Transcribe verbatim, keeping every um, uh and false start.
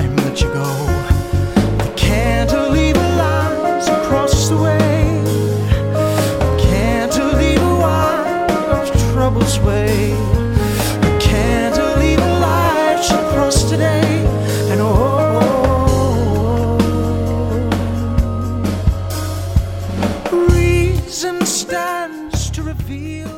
time that you go. The cantilever lies across the way. The cantilever wide of trouble's way. The cantilever lies shall cross today. And oh, reason stands to reveal